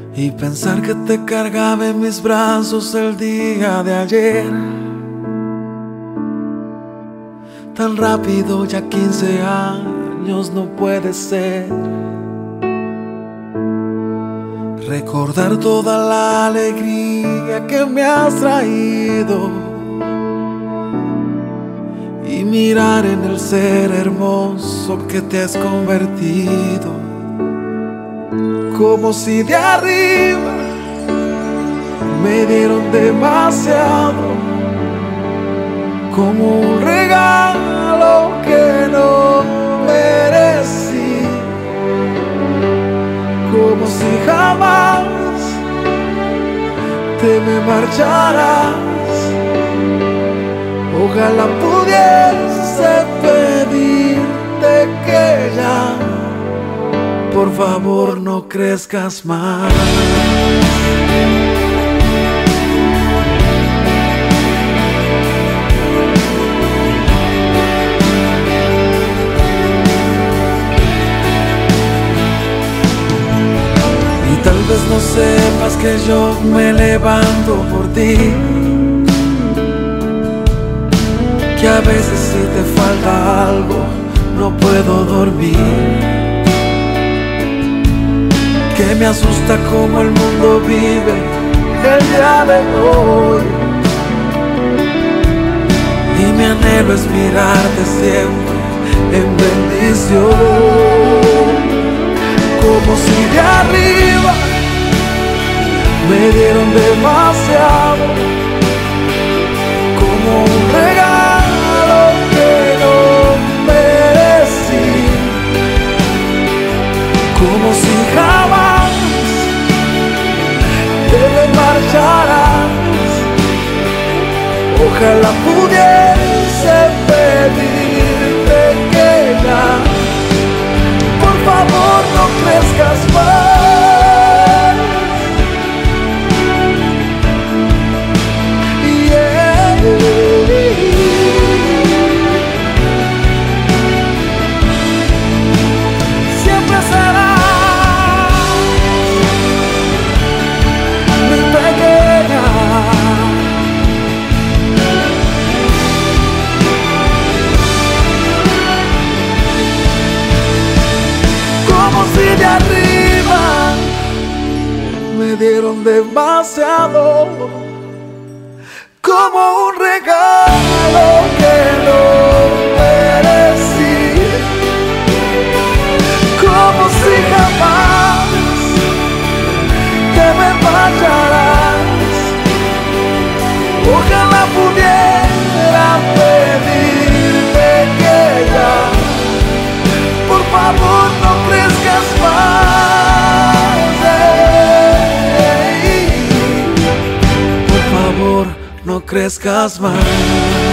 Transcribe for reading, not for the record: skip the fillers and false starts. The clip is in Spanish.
y pensar que te cargaba en mis brazos el día de ayer. Tan rápido, ya 15 años no puede ser. Recordar toda la alegría que me has traído y mirar en el ser hermoso que te has convertido. Como si de arriba me dieron demasiado, como un regalo que no merecí, como si jamás te me marcharas. Ojalá pudiese pedirte que ya, por favor, no crezcas más. Y tal vez no sepas que yo me levanto por ti, que a veces si te falta algo no puedo dormir, que me asusta cómo el mundo vive el día de hoy, y mi anhelo es mirarte siempre en bendición, como si de arriba me dieron demasiado, como un regalo que no merecí, como si jamás te me marcharás. Ojalá pudiese pedirte que ya, por favor, no crezcas más. De arriba me dieron demasiado, como un regalo que no merecí, como si jamás te me marcharás. Ojalá pudiera pedirte que ya, por favor, no crezcas más. Por favor, no crezcas más.